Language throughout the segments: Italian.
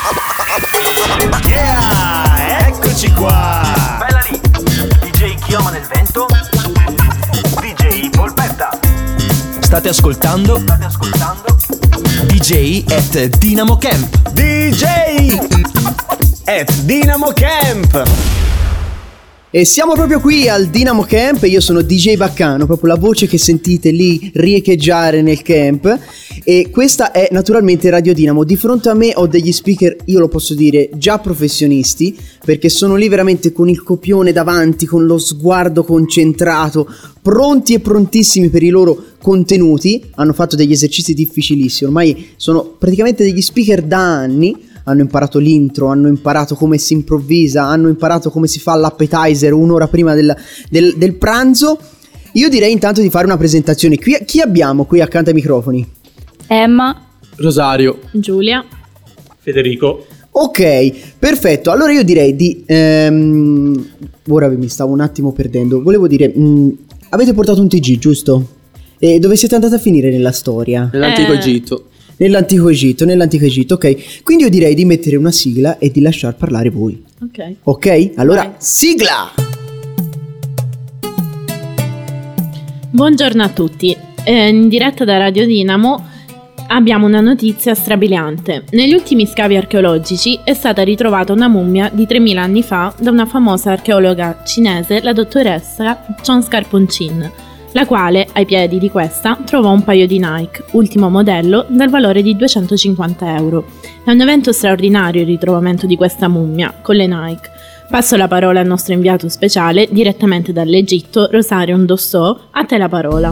Yeah, eccoci qua. Bella lì, DJ Chioma nel vento, DJ Polpetta. State ascoltando DJ at Dynamo Camp. DJ at Dynamo Camp. E siamo proprio qui al Dynamo Camp. Io sono DJ Baccano, proprio la voce che sentite lì riecheggiare nel camp. E questa è naturalmente Radio Dynamo. Di fronte a me ho degli speaker, io lo posso dire, già professionisti, perché sono lì veramente con il copione davanti, con lo sguardo concentrato, pronti e prontissimi per i loro contenuti. Hanno fatto degli esercizi difficilissimi, ormai sono praticamente degli speaker da anni. Hanno imparato l'intro, hanno imparato come si improvvisa, hanno imparato come si fa l'appetizer un'ora prima del pranzo. Io direi intanto di fare una presentazione. Chi abbiamo qui accanto ai microfoni? Emma, Rosario, Giulia, Federico. Ok, perfetto. Allora io direi di... ora mi stavo un attimo perdendo. Volevo dire, avete portato un TG, giusto? E dove siete andati a finire nella storia? Nell'antico Egitto. Nell'antico Egitto, ok. Quindi io direi di mettere una sigla e di lasciar parlare voi. Ok? Allora, vai. Sigla! Buongiorno a tutti. In diretta da Radio Dynamo abbiamo una notizia strabiliante. Negli ultimi scavi archeologici è stata ritrovata una mummia di 3000 anni fa da una famosa archeologa cinese, la dottoressa Chon Scarponchin, la quale, ai piedi di questa, trovò un paio di Nike, ultimo modello, dal valore di 250 euro. È un evento straordinario il ritrovamento di questa mummia, con le Nike. Passo la parola al nostro inviato speciale, direttamente dall'Egitto, Rosario Ndosso. A te la parola.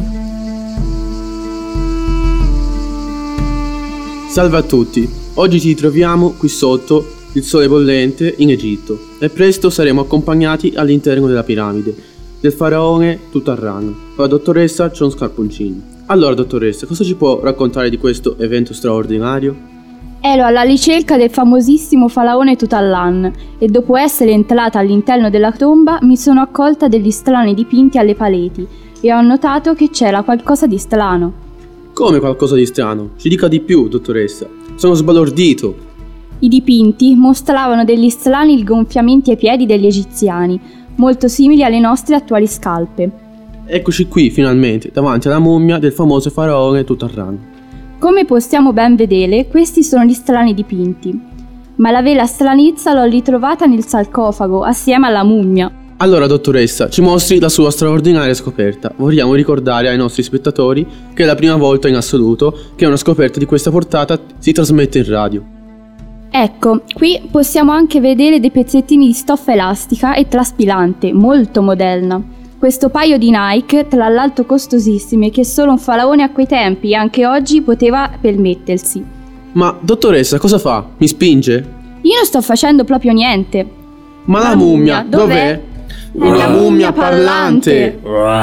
Salve a tutti, oggi ci troviamo qui sotto il sole bollente in Egitto e presto saremo accompagnati all'interno della piramide del faraone Tutankhamon con la dottoressa Chon Scarponchin. Allora dottoressa, cosa ci può raccontare di questo evento straordinario? Ero alla ricerca del famosissimo faraone Tutankhamon e dopo essere entrata all'interno della tomba mi sono accolta degli strani dipinti alle pareti e ho notato che c'era qualcosa di strano. Come qualcosa di strano? Ci dica di più, dottoressa. Sono sbalordito. I dipinti mostravano degli strani gonfiamenti ai piedi degli egiziani, molto simili alle nostre attuali scarpe. Eccoci qui finalmente, davanti alla mummia del famoso faraone Tutankhamon. Come possiamo ben vedere, questi sono gli strani dipinti, ma la vera stranezza l'ho ritrovata nel sarcofago assieme alla mummia. Allora dottoressa, ci mostri la sua straordinaria scoperta. Vogliamo ricordare ai nostri spettatori che è la prima volta in assoluto che una scoperta di questa portata si trasmette in radio. Ecco, qui possiamo anche vedere dei pezzettini di stoffa elastica e traspirante, molto moderna. Questo paio di Nike, tra l'altro costosissime, che solo un faraone a quei tempi, anche oggi, poteva permettersi. Ma dottoressa, cosa fa? Mi spinge? Io non sto facendo proprio niente. Ma la mummia, dov'è? Una mummia parlante!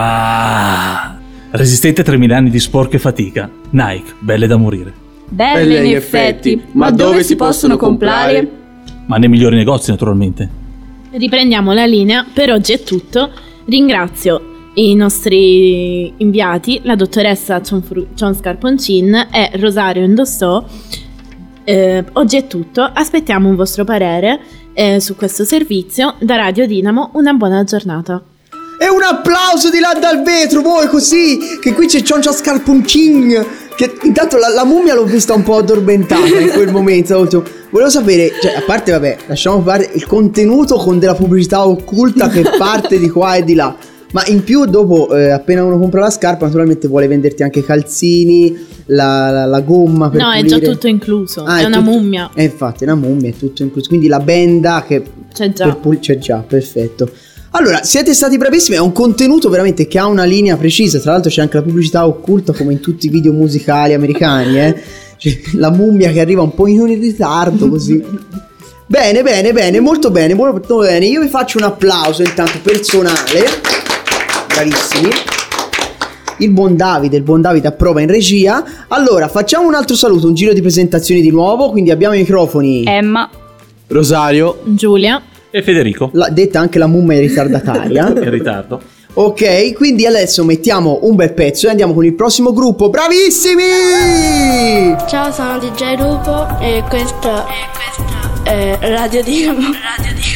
Resistente a 3000 anni di sporco e fatica. Nike, belle da morire. Belle in effetti, ma dove si possono comprare? Ma nei migliori negozi, naturalmente. Riprendiamo la linea, per oggi è tutto. Ringrazio i nostri inviati, la dottoressa Chon Scarponchin e Rosario Ndosso. Oggi è tutto, aspettiamo un vostro parere su questo servizio. Da Radio Dynamo una buona giornata. E un applauso di là dal vetro, voi così, che qui c'è Chon Scarponchin, che intanto la mummia l'ho vista un po' addormentata in quel momento. Volevo sapere, cioè, a parte, vabbè, lasciamo fare il contenuto con della pubblicità occulta che parte di qua e di là. Ma in più dopo, appena uno compra la scarpa, naturalmente vuole venderti anche i calzini, la gomma per pulire. È già tutto incluso, è una mummia. Infatti, è una mummia, è tutto incluso. Quindi la benda che c'è già. C'è già, perfetto. Allora, siete stati bravissimi, è un contenuto veramente che ha una linea precisa. Tra l'altro c'è anche la pubblicità occulta come in tutti i video musicali americani, Cioè, la mummia che arriva un po' in ritardo così. Bene, molto bene. Io vi faccio un applauso intanto personale. Bravissimi. Il buon Davide approva in regia. Allora, facciamo un altro saluto, un giro di presentazioni di nuovo. Quindi abbiamo i microfoni Emma, Rosario, Giulia e Federico, detta anche la mummia ritardataria. in ritardo. Ok, quindi adesso mettiamo un bel pezzo e andiamo con il prossimo gruppo. Bravissimi! Ciao, sono DJ Lupo e questo è Radio Dinamo.